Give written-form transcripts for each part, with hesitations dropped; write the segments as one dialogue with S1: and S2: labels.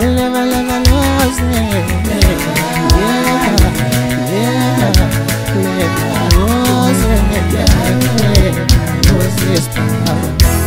S1: never lose this power.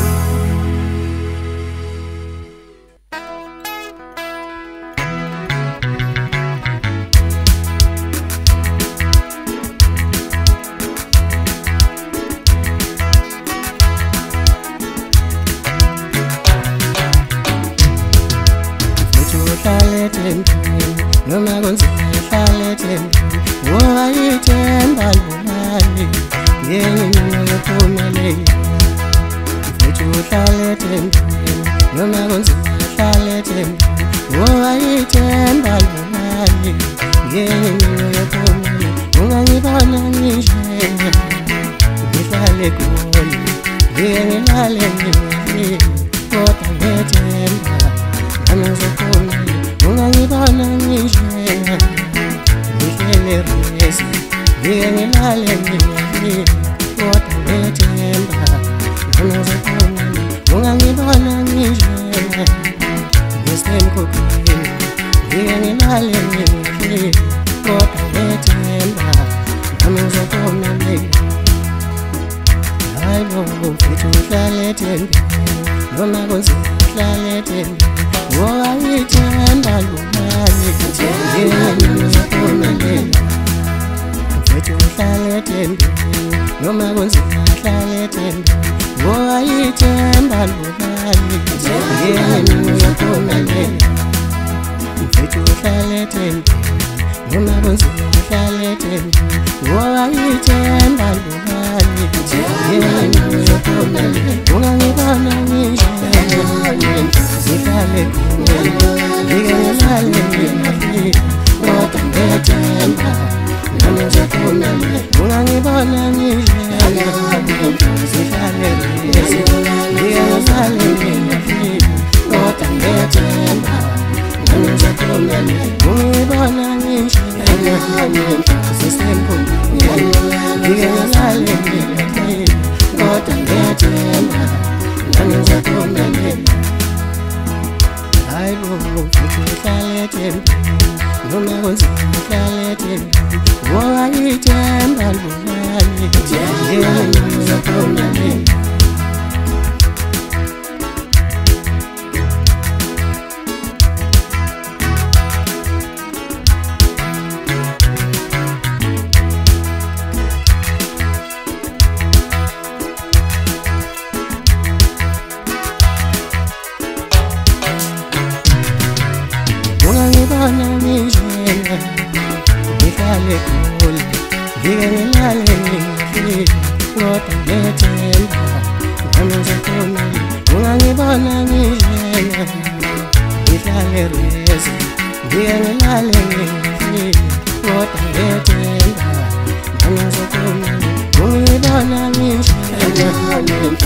S1: Noma kunzima ngoba ithemba lomali ngenye yokuphumelela mfethu uhlale ethembeni noma kunzima ngoba ithemba lomali ngenye yokuphumelela ungangibona ngishenga ngihlale khona ngilale ngini kodwa ngethemba nami ngizophumelela ungangibona ngishenga ngihlele resi ngilale ngini kodwa ngethemba nami ngizophumelela ungangibona ngishenga ngisemkhukhwini ngilale ngini kodwa ngethemba nami ngizophumelela hayibo mfethu uhlale ethembeni noma kunzima uhlale ethembeni ngoba ithemba lomali ngenye yokuphumelela mfethu uhlale ethembeni noma kunzima uhlale ethembeni ngoba ithemba lomali ngenye yokuphumelela mfethu uhlale ethembeni noma kunzima uhlale ethembeni ngoba ithemba lomali ngenye yokuphumelela ungangibona ngishenga ngihlale ngilale ngini kodwa ngethemba nami ngizophumelela ungangibona ngishenga ngihlale ngilale ngini kodwa ngethemba nami ngizophumelela ungibona ngishenga ngisemkhumbulweni ngilale ngini kodwa ngethemba nami ngizophumelela hayibo mfethu uhlale ethembeni noma kunzima uhlale ethembeni ngoba ithemba lomali ngenye yokuphumelela ungangibona ngishenga ngihlale khona ngilale ngini kodwa ngethemba nami ngizophumelela ungangibona ngishenga ngihlale resi ngilale ngini kodwa ngethemba nami ngizophumelela ungibona ngishenga